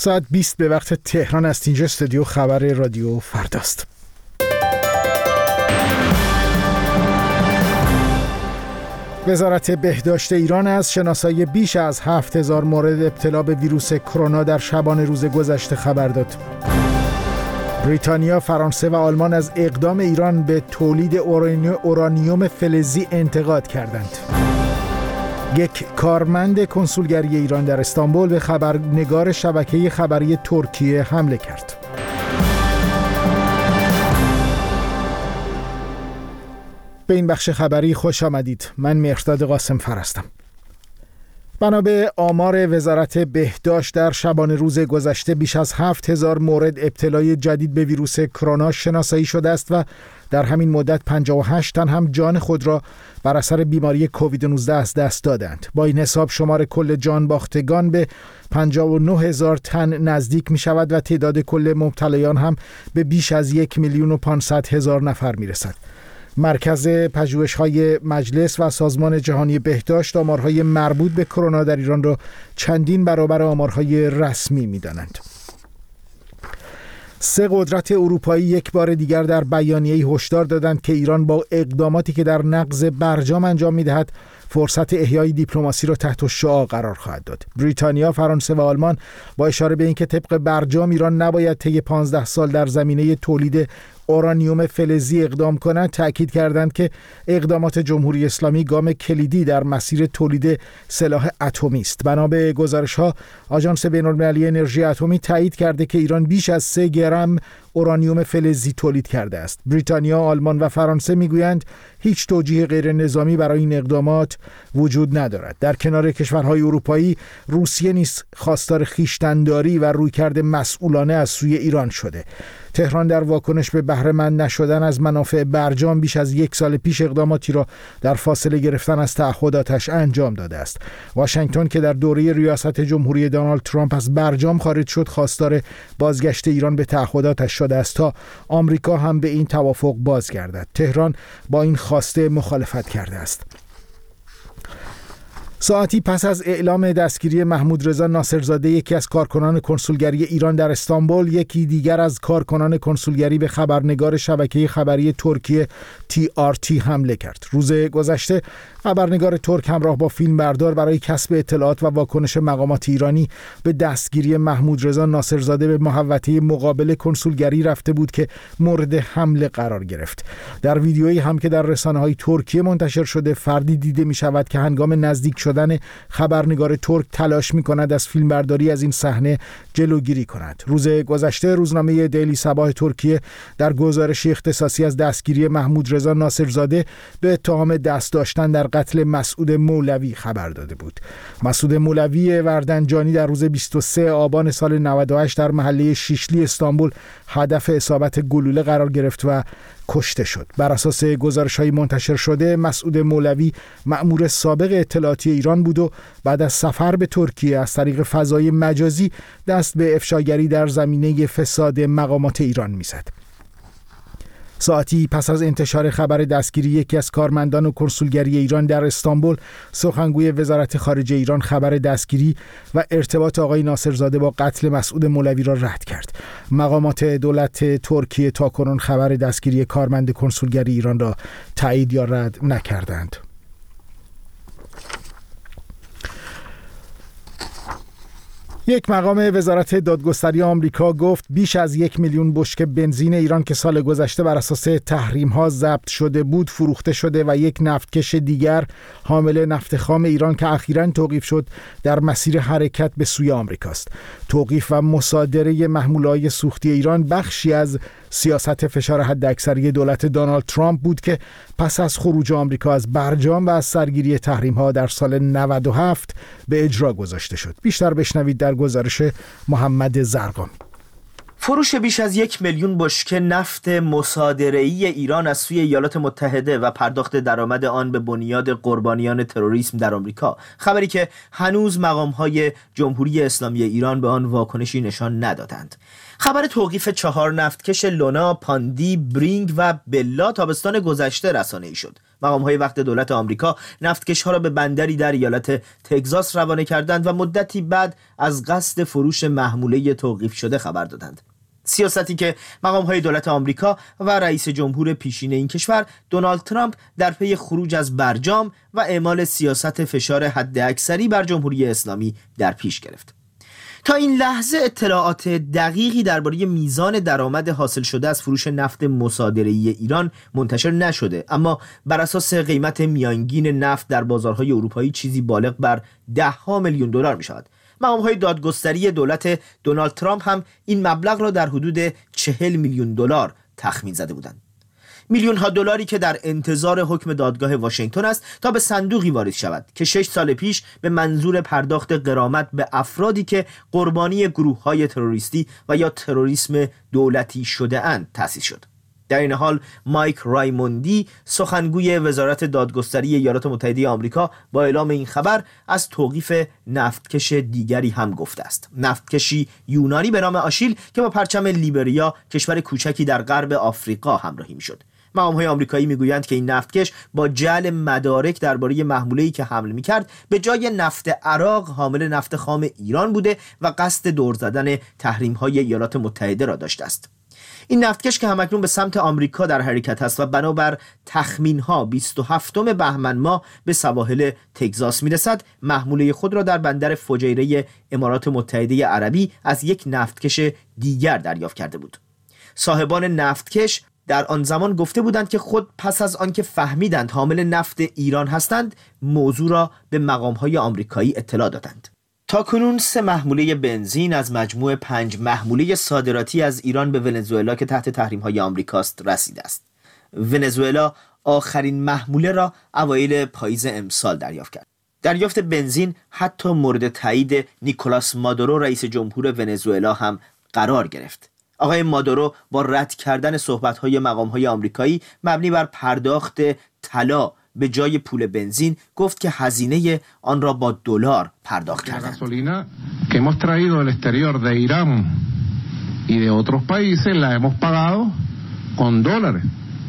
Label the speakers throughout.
Speaker 1: ساعت 20 به وقت تهران است. اینجا استودیو خبر رادیو فرداست. وزارت بهداشت ایران از شناسایی بیش از 7000 مورد ابتلا به ویروس کرونا در شبانه روز گذشته خبر داد. بریتانیا، فرانسه و آلمان از اقدام ایران به تولید اورانیوم فلزی انتقاد کردند. یک کارمند کنسولگری ایران در استانبول به خبرنگار شبکه خبری ترکیه حمله کرد. به این بخش خبری خوش آمدید. من مهرداد قاسم فر هستم. بنا به آمار وزارت بهداشت در شبانه روز گذشته بیش از 7000 مورد ابتلای جدید به ویروس کرونا شناسایی شده است و در همین مدت 58 تن هم جان خود را بر اثر بیماری کووید 19 از دست دادند. با این حساب شمار کل جان باختگان به 59000 تن نزدیک می شود و تعداد کل مبتلایان هم به بیش از 1,500,000 نفر می رسد. مرکز پژوهش‌های مجلس و سازمان جهانی بهداشت آمارهای مربوط به کرونا در ایران را چندین برابر آمارهای رسمی می‌دانند. 3 قدرت اروپایی یک بار دیگر در بیانیه‌ای هشدار دادند که ایران با اقداماتی که در نقض برجام انجام می‌دهد فرصت احیای دیپلماسی را تحت شعاع قرار خواهد داد. بریتانیا، فرانسه و آلمان با اشاره به اینکه طبق برجام ایران نباید طی 15 سال در زمینه تولید اورانیوم فلزی اقدام کنند، تأکید کردند که اقدامات جمهوری اسلامی گام کلیدی در مسیر تولید سلاح اتمی است. بنا به گزارش‌ها، آژانس بین‌المللی انرژی اتمی تایید کرده که ایران بیش از 3 گرم اورانیوم فلزی تولید کرده است. بریتانیا، آلمان و فرانسه میگویند هیچ توجیه غیر نظامی برای این اقدامات وجود ندارد. در کنار کشورهای اروپایی، روسیه نیز خواستار خویشتن‌داری و رویکرد مسئولانه از سوی ایران شده. تهران در واکنش به بهره‌مند نشدن از منافع برجام بیش از 1 سال پیش اقداماتی را در فاصله گرفتن از تعهداتش انجام داده است. واشنگتن که در دوره ریاست جمهوری دونالد ترامپ از برجام خارج شد، خواستار بازگشت ایران به تعهداتش شده است تا آمریکا هم به این توافق بازگردد. تهران با این خواسته مخالفت کرده است. ساعتی پس از اعلام دستگیری محمود رضا ناصرزاده، یکی از کارکنان کنسولگری ایران در استانبول، یکی دیگر از کارکنان کنسولگری به خبرنگار شبکه خبری ترکیه TRT حمله کرد. روز گذشته خبرنگار ترک همراه با فیلمبردار برای کسب اطلاعات و واکنش مقامات ایرانی به دستگیری محمود رضا ناصرزاده به محوطه مقابل کنسولگری رفته بود که مورد حمله قرار گرفت. در ویدیویی هم که در رسانه‌های ترکیه منتشر شده، فردی دیده می شود که هنگام نزدیک شدن خبرنگار ترک تلاش می کند از فیلمبرداری از این صحنه جلوگیری کند. روز گذشته روزنامه دیلی صباح ترکیه در گزارشی اختصاصی از دستگیری محمود رضا ناصرزاده به اتهام دست داشتن در قتل مسعود مولوی خبر داده بود. مسعود مولوی وردنجانی در روز 23 آبان سال 98 در محله شیشلی استانبول هدف اصابت گلوله قرار گرفت و کشته شد. بر اساس گزارش‌های منتشر شده، مسعود مولوی مأمور سابق اطلاعاتی ایران بود و بعد از سفر به ترکیه از طریق فضای مجازی دست به افشاگری در زمینه فساد مقامات ایران می‌زد. ساعتی پس از انتشار خبر دستگیری یکی از کارمندان کنسولگری ایران در استانبول، سخنگوی وزارت خارجه ایران خبر دستگیری و ارتباط آقای ناصرزاده با قتل مسعود مولوی را رد کرد. مقامات دولت ترکیه تاکنون خبر دستگیری کارمند کنسولگری ایران را تایید یا رد نکردند. یک مقام وزارت دادگستری آمریکا گفت بیش از 1 میلیون بشکه بنزین ایران که سال گذشته بر اساس تحریم‌ها ضبط شده بود فروخته شده و یک نفتکش دیگر حامل نفت خام ایران که اخیراً توقیف شد در مسیر حرکت به سوی آمریکاست. توقیف و مصادره محموله‌های سوختی ایران بخشی از سیاست فشار حداکثری دولت دونالد ترامپ بود که پس از خروج آمریکا از برجام و از سرگیری تحریم‌ها در سال 97 به اجرا گذاشته شد. بیشتر بشنوید در گزارش محمد زرقامی.
Speaker 2: فروش بیش از 1 میلیون بشکه نفت مصادره‌ای ایران از سوی ایالات متحده و پرداخت درآمد آن به بنیاد قربانیان تروریسم در آمریکا، خبری که هنوز مقام‌های جمهوری اسلامی ایران به آن واکنشی نشان ندادند. خبر توقیف 4 نفتکش لونا، پاندی، برینگ و بلا تابستان گذشته رسانه‌ای شد مقام‌های وقت دولت آمریکا نفتکش‌ها را به بندری در ایالت تگزاس روانه کردند و مدتی بعد از قصد فروش محموله توقیف شده خبر دادند. سیاستی که مقام‌های دولت آمریکا و رئیس جمهور پیشین این کشور دونالد ترامپ در پی خروج از برجام و اعمال سیاست فشار حداکثری بر جمهوری اسلامی در پیش گرفت. تا این لحظه اطلاعات دقیقی درباره میزان درآمد حاصل شده از فروش نفت مصادره‌ای ایران منتشر نشده، اما بر اساس قیمت میانگین نفت در بازارهای اروپایی چیزی بالغ بر $10 میلیون می‌شود. مقام‌های دادگستری دولت دونالد ترامپ هم این مبلغ را در حدود $40 میلیون تخمین زده بودند. میلیون‌ها دلاری که در انتظار حکم دادگاه واشنگتن است تا به صندوقی واریز شود که 6 سال پیش به منظور پرداخت غرامت به افرادی که قربانی گروه‌های تروریستی و یا تروریسم دولتی شده اند تأسیس شد. در این حال مایک رایموندی سخنگوی وزارت دادگستری ایالات متحده آمریکا با اعلام این خبر از توقیف نفتکش دیگری هم گفته است. نفتکشی یونانی به نام آشیل که با پرچم لیبریا، کشور کوچکی در غرب آفریقا، همراهی می‌شد. مقام‌های آمریکایی میگویند که این نفتکش با جعل مدارک درباره محموله‌ای که حمل می‌کرد به جای نفت عراق حامل نفت خام ایران بوده و قصد دور زدن تحریم‌های ایالات متحده را داشته است. این نفتکش که همکنون به سمت آمریکا در حرکت است و بنابر تخمین‌ها 27 بهمن ماه به سواحل تگزاس میرسد، محموله خود را در بندر فجیره امارات متحده عربی از یک نفتکش دیگر دریافت کرده بود. صاحبان نفتکش در آن زمان گفته بودند که خود پس از آنکه فهمیدند حامل نفت ایران هستند، موضوع را به مقام‌های آمریکایی اطلاع دادند. تاکنون 3 محموله بنزین از مجموع 5 محموله صادراتی از ایران به ونزوئلا که تحت تحریم‌های آمریکاست رسیده است. ونزوئلا آخرین محموله را اوایل پاییز امسال دریافت کرد. دریافت بنزین حتی مورد تایید نیکولاس مادورو رئیس جمهور ونزوئلا هم قرار گرفت. آقای مادورو با رد کردن صحبت‌های مقام‌های آمریکایی مبنی بر پرداخت طلا به جای پول بنزین گفت که هزینه آن را با دلار پرداخت کردند.
Speaker 3: gasolina que hemos traído del exterior de Irán y de otros países la hemos pagado con dólares.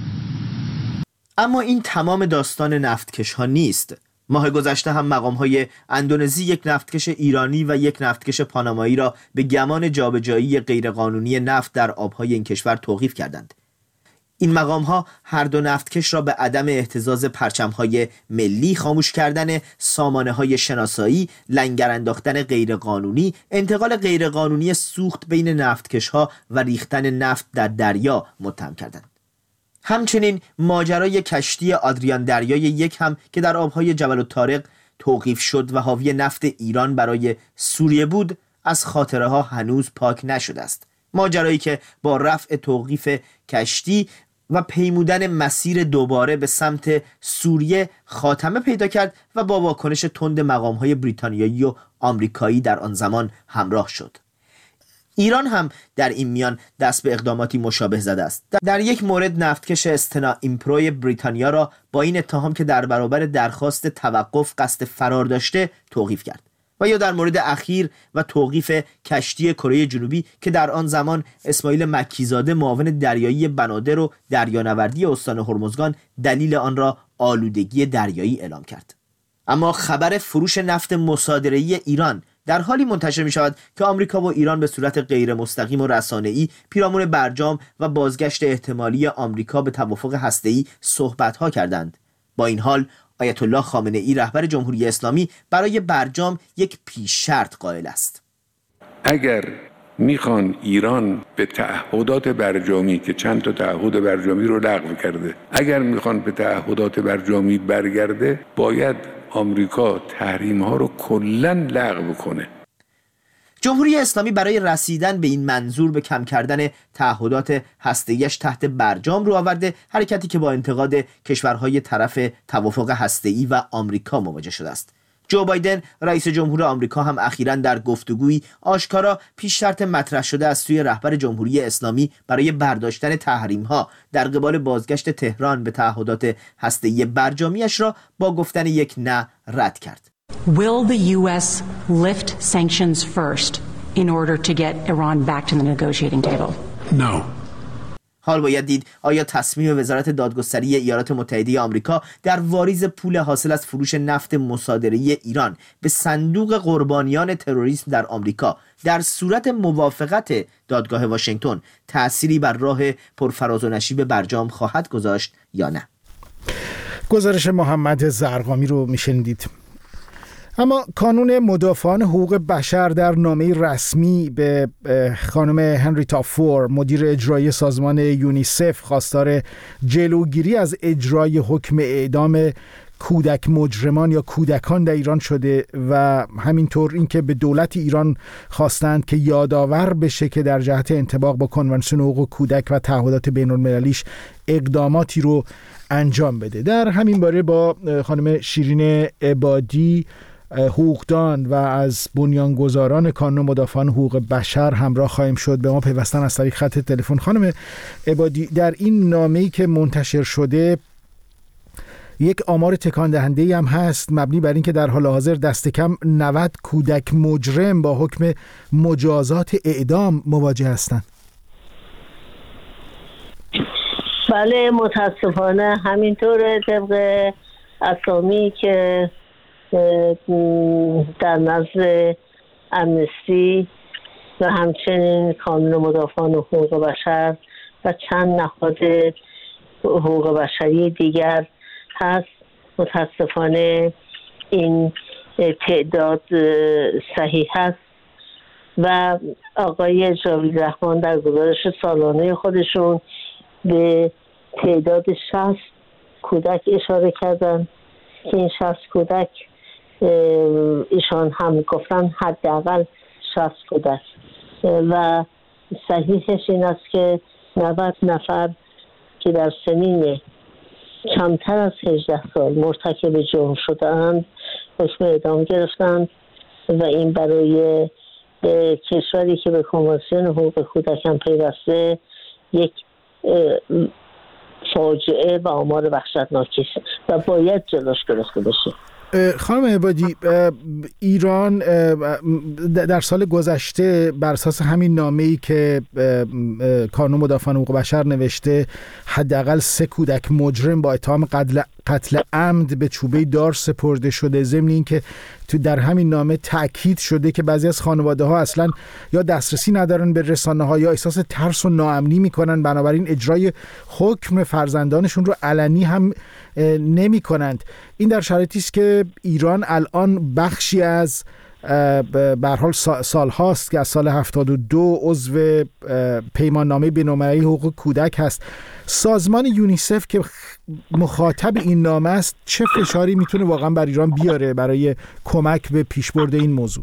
Speaker 2: اما این تمام داستان نفتکش ها نیست. ماه گذشته هم مقام‌های اندونزی یک نفتکش ایرانی و یک نفتکش پانامایی را به گمان جابجایی غیرقانونی نفت در آب‌های این کشور توقیف کردند. این مقام‌ها هر دو نفتکش را به عدم اهتزاز پرچم‌های ملی، خاموش کردن سامانه‌های شناسایی، لنگر انداختن غیرقانونی، انتقال غیرقانونی سوخت بین نفتکش‌ها و ریختن نفت در دریا متهم کردند. همچنین ماجرای کشتی آدریان دریای یک هم که در آب‌های جبل الطارق توقیف شد و حاوی نفت ایران برای سوریه بود، از خاطره‌ها هنوز پاک نشده است. ماجرایی که با رفع توقیف کشتی و پیمودن مسیر دوباره به سمت سوریه خاتمه پیدا کرد و با واکنش تند مقام‌های بریتانیایی و آمریکایی در آن زمان همراه شد. ایران هم در این میان دست به اقداماتی مشابه زده است. در یک مورد نفتکش استنا ایمپروی بریتانیا را با این اتهام که در برابر درخواست توقف قصد فرار داشته توقیف کرد. و یا در مورد اخیر و توقیف کشتی کره جنوبی که در آن زمان اسماعیل مکیزاده معاون دریایی بنادر و دریانوردی استان هرمزگان دلیل آن را آلودگی دریایی اعلام کرد. اما خبر فروش نفت مصادره‌ای ایران در حالی منتشر می شود که آمریکا و ایران به صورت غیر مستقیم و رسانه‌ای پیرامون برجام و بازگشت احتمالی آمریکا به توافق هسته‌ای صحبت‌ها کردند. با این حال آیت الله خامنه‌ای رهبر جمهوری اسلامی برای برجام یک پیش شرط قائل است.
Speaker 4: اگر میخوان ایران به تعهدات برجامی که چند تا تعهد برجامی رو لغو کرده، اگر میخوان به تعهدات برجامی برگرده، باید آمریکا تحریم ها رو کلاً لغو کنه.
Speaker 2: جمهوری اسلامی برای رسیدن به این منظور به کم کردن تعهدات هسته‌ایش تحت برجام رو آورده، حرکتی که با انتقاد کشورهای طرف توافق هسته‌ای و آمریکا مواجه شده است. جو بایدن رئیس جمهور آمریکا هم اخیراً در گفتگویی آشکارا پیش شرط مطرح شده از سوی رهبر جمهوری اسلامی برای برداشتن تحریم‌ها در قبال بازگشت تهران به تعهدات هسته‌ای برجامیش را با گفتن یک نه رد کرد.
Speaker 5: Will the US lift sanctions first in order to get Iran back to the negotiating table?
Speaker 3: No.
Speaker 2: حال باید دید آیا تصمیم وزارت دادگستری ایالات متحده آمریکا در واریز پول حاصل از فروش نفت مصادره‌ای ایران به صندوق قربانیان تروریسم در آمریکا در صورت موافقت دادگاه واشنگتن تأثیری بر راه پرفراز و نشیب برجام خواهد گذاشت یا نه؟
Speaker 1: گزارش محمد زرقامی رو میشنیدید. اما کانون مدافعان حقوق بشر در نامه رسمی به خانم هنریتا فور، مدیر اجرایی سازمان یونیسف، خواستار جلوگیری از اجرای حکم اعدام کودک مجرمان یا کودکان در ایران شده و همینطور اینکه به دولت ایران خواستند که یادآور بشه که در جهت انطباق با کنوانسیون حقوق کودک و تعهدات بین‌المللیش اقداماتی رو انجام بده. در همین باره با خانم شیرین عبادی، حقوقدان و از بنیانگذاران کانون مدافعان حقوق بشر همراه خواهیم شد. به ما پیوستن از طریق خط تلفن. خانم عبادی، در این نامه‌ای که منتشر شده یک آمار تکان دهنده هم هست مبنی بر اینکه در حال حاضر دست کم 90 کودک مجرم با حکم مجازات اعدام مواجه هستند.
Speaker 6: بله، متاسفانه همینطوره. طبق اسامی که در نزد امنستی و همچنین کانون مدافعان حقوق بشر و چند نهاد حقوق بشری دیگر هست، متاسفانه این تعداد صحیح هست و آقای جاوید رحمان در گزارش سالانه خودشون به تعداد 60 کودک اشاره کردن که این 60 کودک ایشان هم گفتن حداقل 60 کودک و صحیحش این است که 90 نفر که در سنین کمتر از 18 سال مرتکب جرم شدند حکم اعدام گرفتند و این برای کشوری که به کنوانسیون حقوق کودک هم پیوسته یک فاجعه و آمار وحشتناکی است و باید جلوش گرفته بشه.
Speaker 1: خانم عبادی، ایران در سال گذشته بر اساس همین نامه‌ای که کانون مدافعان حقوق بشر نوشته حداقل 3 کودک مجرم با اتهام قتل عمد به چوبه دار سپرده شده. ضمن اینکه تو در همین نامه تأکید شده که بعضی از خانواده‌ها اصلا یا دسترسی ندارن به رسانه‌ها یا احساس ترس و ناامنی میکنن، بنابراین اجرای حکم فرزندانشون رو علنی هم نمی‌کنند. این در شرایطی است که ایران الان بخشی از به هر حال سال هاست که از سال 72 عضو پیماننامه بین‌المللی حقوق کودک هست. سازمان یونیسف که مخاطب این نامه است چه فشاری میتونه واقعا بر ایران بیاره برای کمک به پیشبرد این موضوع؟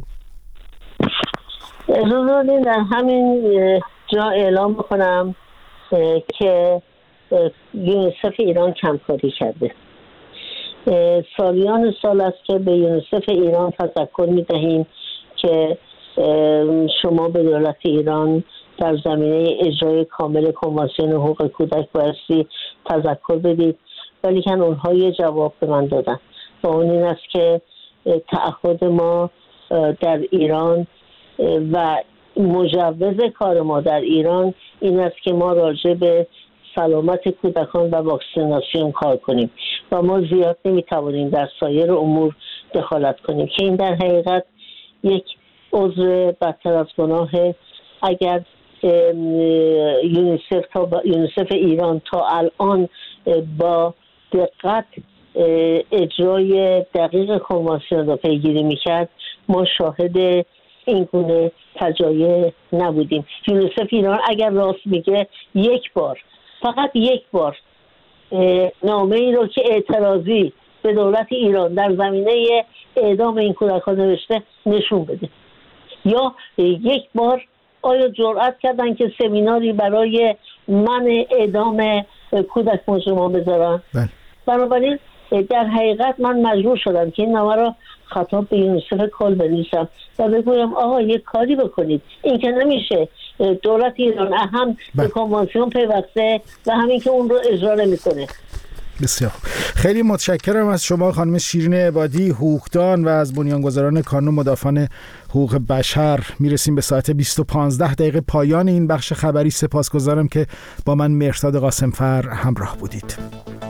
Speaker 6: اجازه در همین جا اعلام بکنم که یونیسف ایران کمکاری کرده. سالیان سال است که به یونیسف ایران تذکر می‌دهیم که شما به دولت ایران در زمینه اجرای کامل کنوانسیون حقوق کودک بایستی تذکر بدید، ولی که اونها یه جواب به من دادن و اون این است که تعهد ما در ایران و مجوز کار ما در ایران این است که ما راجع به سلامت کودکان و واکسیناسیون کار کنیم و ما زیاد نمیتوانیم در سایر امور دخالت کنیم که این در حقیقت یک عذر بدتر از گناه. اگر یونیسف ایران تا الان با دقت اجرای دقیق کنوانسیون را پیگیری میکرد، ما شاهد این گونه فجایع نبودیم. یونیسف ایران اگر راست میگه فقط یک بار نامه ای رو که اعتراضی به دولت ایران در زمینه اعدام این کودکان نوشته نشون بده، یا یک بار آیا جرأت کردن که سمیناری برای منع اعدام کودک مجرمان بذارن؟ بنابراین در حقیقت من مجبور شدم که این نامه را خطاب به یونیسف کل بنویسم و بگویم آقا یک کاری بکنید، این که نمیشه دولت ایران هم به کنوانسیون پیوسته و همین که اون رو اجرا نمیکنه.
Speaker 1: بسیار خیلی متشکرم از شما خانم شیرین عبادی، حقوقدان و از بنیانگذاران کانون مدافعان حقوق بشر. میرسیم به ساعت 20:15 پایان این بخش خبری. سپاسگزارم که با من مهرداد قاسمفر همراه بودید.